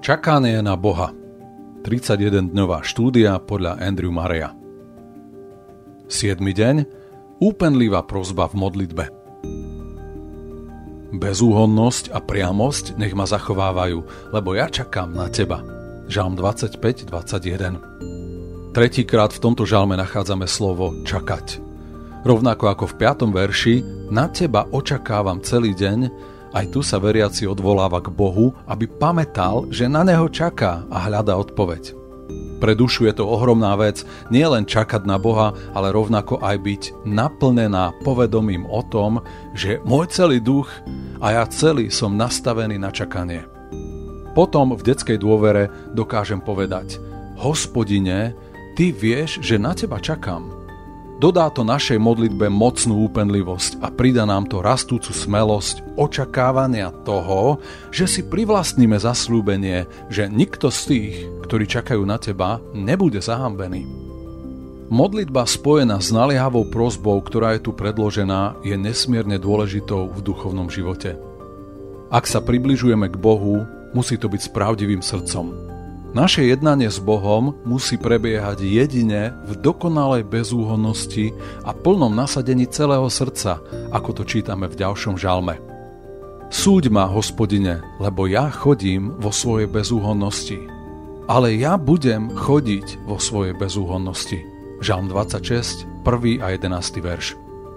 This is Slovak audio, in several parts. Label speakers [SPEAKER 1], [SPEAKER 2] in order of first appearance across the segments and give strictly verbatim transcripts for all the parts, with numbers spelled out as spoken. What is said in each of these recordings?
[SPEAKER 1] Čakanie na Boha. tridsaťjedendňová štúdia podľa Andrew Murraya. siedmy deň. Úpenlivá prosba v modlitbe. Bezúhonnosť a priamosť nech ma zachovávajú, lebo ja čakám na teba. Žalm dvadsaťpäť dvadsaťjeden. Tretíkrát v tomto žalme nachádzame slovo čakať. Rovnako ako v piatom verši, na teba očakávam celý deň. Aj tu sa veriaci odvoláva k Bohu, aby pamätal, že na neho čaká a hľadá odpoveď. Pre dušu je to ohromná vec, nie len čakať na Boha, ale rovnako aj byť naplnená povedomím o tom, že môj celý duch a ja celý som nastavený na čakanie. Potom v detskej dôvere dokážem povedať: Hospodine, ty vieš, že na teba čakám. Dodá to našej modlitbe mocnú úpenlivosť a pridá nám to rastúcu smelosť očakávania toho, že si privlastníme zasľúbenie, že nikto z tých, ktorí čakajú na teba, nebude zahambený. Modlitba spojená s naliehavou prosbou, ktorá je tu predložená, je nesmierne dôležitou v duchovnom živote. Ak sa približujeme k Bohu, musí to byť s pravdivým srdcom. Naše jednanie s Bohom musí prebiehať jedine v dokonalej bezúhonnosti a plnom nasadení celého srdca, ako to čítame v ďalšom žalme. Súď ma, Hospodine, lebo ja chodím vo svojej bezúhonnosti. Ale ja budem chodiť vo svojej bezúhonnosti. Žalm dvadsaťšesť, prvý a jedenásty verš.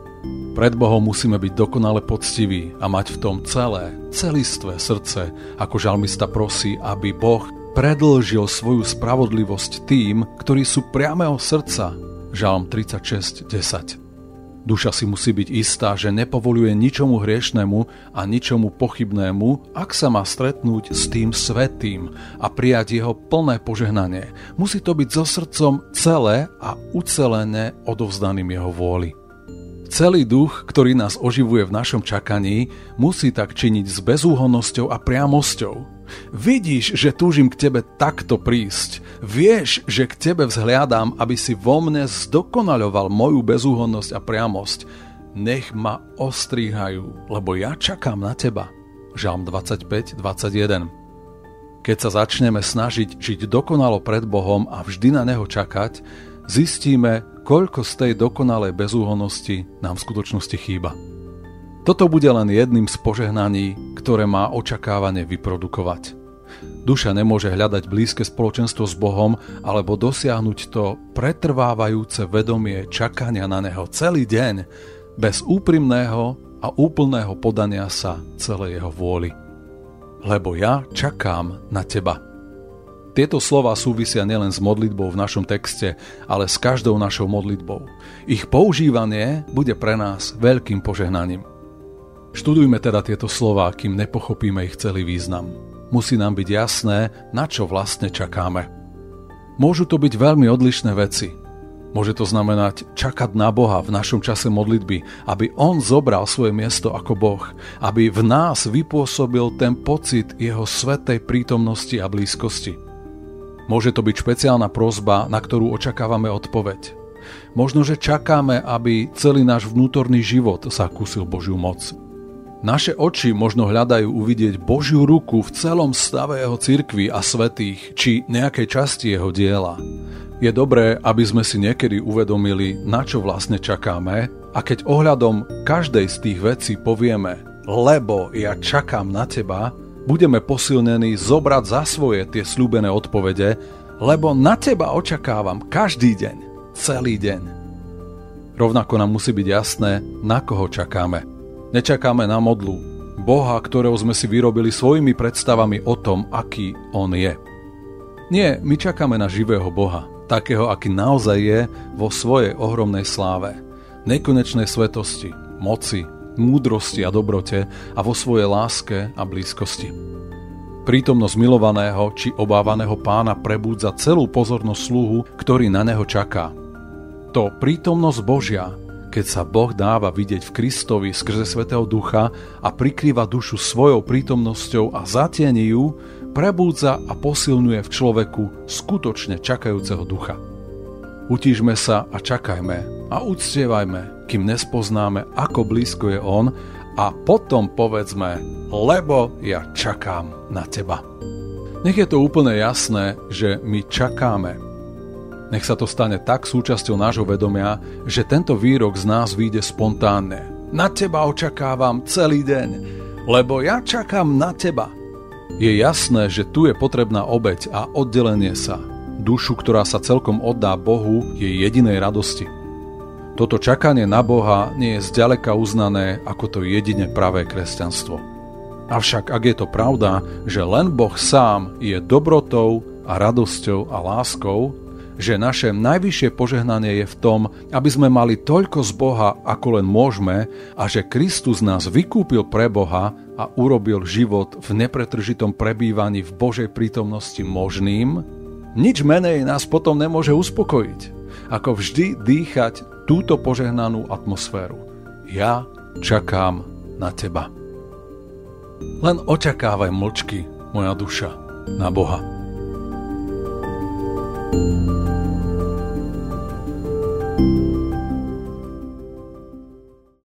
[SPEAKER 1] Pred Bohom musíme byť dokonale poctiví a mať v tom celé, celistvé srdce, ako žalmista prosí, aby Boh predĺžil svoju spravodlivosť tým, ktorí sú priameho srdca. Žalm tridsaťšesť desať. Duša si musí byť istá, že nepovoľuje ničomu hriešnemu a ničomu pochybnému, ak sa má stretnúť s tým svätým a prijať jeho plné požehnanie. Musí to byť so srdcom celé a ucelené odovzdaným jeho vôli. Celý duch, ktorý nás oživuje v našom čakaní, musí tak činiť s bezúhonnosťou a priamosťou. Vidíš, že túžim k tebe takto prísť. Vieš, že k tebe vzhliadam, aby si vo mne zdokonaľoval moju bezúhonnosť a priamosť. Nech ma ostríhajú, lebo ja čakám na teba. Žalm dvadsaťpäť dvadsaťjeden. Keď sa začneme snažiť žiť dokonalo pred Bohom a vždy na neho čakať, zistíme, koľko z tej dokonalej bezúhonnosti nám v skutočnosti chýba. Toto bude len jedným z požehnaní, ktoré má očakávanie vyprodukovať. Duša nemôže hľadať blízke spoločenstvo s Bohom alebo dosiahnuť to pretrvávajúce vedomie čakania na neho celý deň bez úprimného a úplného podania sa celej jeho vôli. Lebo ja čakám na teba. Tieto slová súvisia nielen s modlitbou v našom texte, ale s každou našou modlitbou. Ich používanie bude pre nás veľkým požehnaním. Študujme teda tieto slová, kým nepochopíme ich celý význam. Musí nám byť jasné, na čo vlastne čakáme. Môžu to byť veľmi odlišné veci. Môže to znamenať čakať na Boha v našom čase modlitby, aby On zobral svoje miesto ako Boh, aby v nás vypôsobil ten pocit Jeho svätej prítomnosti a blízkosti. Môže to byť špeciálna prosba, na ktorú očakávame odpoveď. Možno, že čakáme, aby celý náš vnútorný život zakúsil Božiu moc. Naše oči možno hľadajú uvidieť Božiu ruku v celom stave jeho cirkvi a svätých, či nejakej časti jeho diela. Je dobré, aby sme si niekedy uvedomili, na čo vlastne čakáme, a keď ohľadom každej z tých vecí povieme, lebo ja čakám na teba, budeme posilnení zobrať za svoje tie sľúbené odpovede, lebo na teba očakávam každý deň, celý deň. Rovnako nám musí byť jasné, na koho čakáme. Nečakáme na modlu, Boha, ktorého sme si vyrobili svojimi predstavami o tom, aký On je. Nie, my čakáme na živého Boha, takého, aký naozaj je vo svojej ohromnej sláve, nekonečnej svetosti, moci, múdrosti a dobrote a vo svojej láske a blízkosti. Prítomnosť milovaného či obávaného Pána prebúdza celú pozornosť sluhu, ktorý na neho čaká. To prítomnosť Božia, keď sa Boh dáva vidieť v Kristovi skrze Svätého Ducha a prikrýva dušu svojou prítomnosťou a zatieni ju, prebúdza a posilňuje v človeku skutočne čakajúceho ducha. Utížme sa a čakajme a uctievajme, kým nespoznáme, ako blízko je On, a potom povedzme, lebo ja čakám na teba. Nech je to úplne jasné, že my čakáme. Nech sa to stane tak súčasťou nášho vedomia, že tento výrok z nás vyjde spontánne. Na teba očakávam celý deň, lebo ja čakám na teba. Je jasné, že tu je potrebná obeť a oddelenie sa. Dušu, ktorá sa celkom oddá Bohu, je jedinej radosti. Toto čakanie na Boha nie je zďaleka uznané ako to jedine pravé kresťanstvo. Avšak ak je to pravda, že len Boh sám je dobrotou a radosťou a láskou, že naše najvyššie požehnanie je v tom, aby sme mali toľko z Boha, ako len môžeme, a že Kristus nás vykúpil pre Boha a urobil život v nepretržitom prebývaní v Božej prítomnosti možným, nič menej nás potom nemôže uspokojiť, ako vždy dýchať túto požehnanú atmosféru. Ja čakám na teba. Len očakávaj mlčky, moja duša, na Boha.